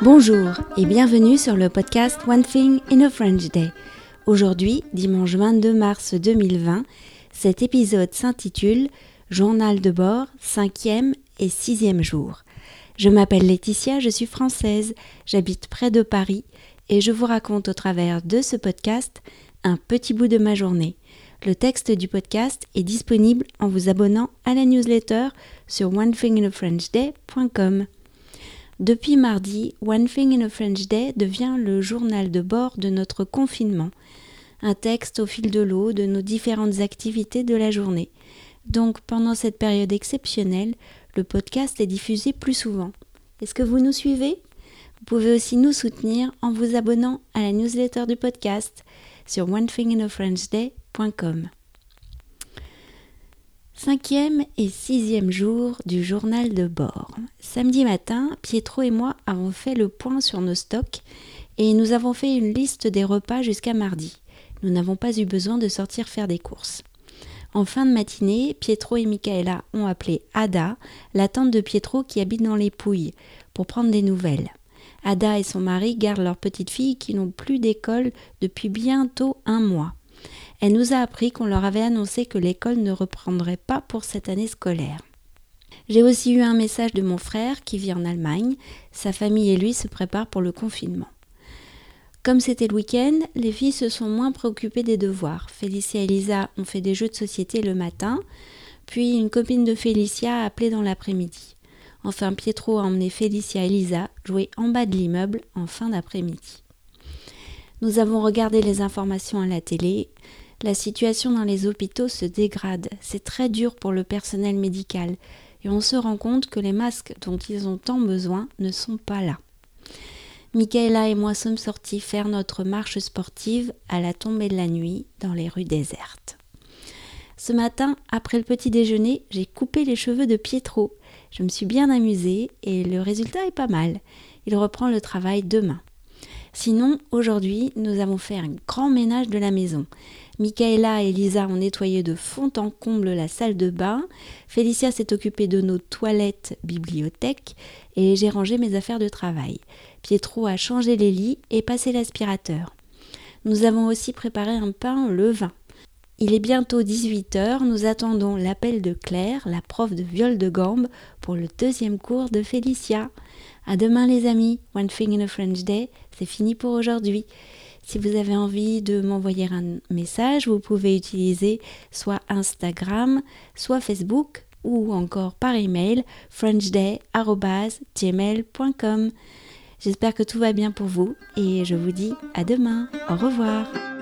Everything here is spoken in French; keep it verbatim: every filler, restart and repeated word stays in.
Bonjour et bienvenue sur le podcast One Thing in a French Day. Aujourd'hui, dimanche vingt-deux mars deux mille vingt, cet épisode s'intitule « Journal de bord, cinquième et sixième jour ». Je m'appelle Laetitia, je suis française, j'habite près de Paris et je vous raconte au travers de ce podcast un petit bout de ma journée. Le texte du podcast est disponible en vous abonnant à la newsletter sur one thing in a french day point com. Depuis mardi, One Thing in a French Day devient le journal de bord de notre confinement. Un texte au fil de l'eau de nos différentes activités de la journée. Donc, pendant cette période exceptionnelle, le podcast est diffusé plus souvent. Est-ce que vous nous suivez ? Vous pouvez aussi nous soutenir en vous abonnant à la newsletter du podcast sur one thing in a french day point com. Cinquième et sixième jour du journal de bord. Samedi matin, Pietro et moi avons fait le point sur nos stocks et nous avons fait une liste des repas jusqu'à mardi. Nous n'avons pas eu besoin de sortir faire des courses. En fin de matinée, Pietro et Michaela ont appelé Ada, la tante de Pietro qui habite dans les Pouilles, pour prendre des nouvelles. Ada et son mari gardent leur petite fille qui n'ont plus d'école depuis bientôt un mois. Elle nous a appris qu'on leur avait annoncé que l'école ne reprendrait pas pour cette année scolaire. J'ai aussi eu un message de mon frère qui vit en Allemagne. Sa famille et lui se préparent pour le confinement. Comme c'était le week-end, les filles se sont moins préoccupées des devoirs. Félicia et Lisa ont fait des jeux de société le matin, puis une copine de Félicia a appelé dans l'après-midi. Enfin, Pietro a emmené Félicia et Lisa jouer en bas de l'immeuble en fin d'après-midi. Nous avons regardé les informations à la télé. La situation dans les hôpitaux se dégrade. C'est très dur pour le personnel médical et on se rend compte que les masques dont ils ont tant besoin ne sont pas là. Michaela et moi sommes sortis faire notre marche sportive à la tombée de la nuit dans les rues désertes. Ce matin, après le petit déjeuner, j'ai coupé les cheveux de Pietro. Je me suis bien amusée et le résultat est pas mal. Il reprend le travail demain. Sinon, aujourd'hui, nous avons fait un grand ménage de la maison. Michaela et Lisa ont nettoyé de fond en comble la salle de bain. Félicia s'est occupée de nos toilettes bibliothèques et j'ai rangé mes affaires de travail. Pietro a changé les lits et passé l'aspirateur. Nous avons aussi préparé un pain au levain. Il est bientôt dix-huit heures, nous attendons l'appel de Claire, la prof de viol de gambe, pour le deuxième cours de Félicia. À demain les amis, One Thing in a French Day, c'est fini pour aujourd'hui. Si vous avez envie de m'envoyer un message, vous pouvez utiliser soit Instagram, soit Facebook ou encore par email frenchday arobase gmail point com. J'espère que tout va bien pour vous et je vous dis à demain. Au revoir.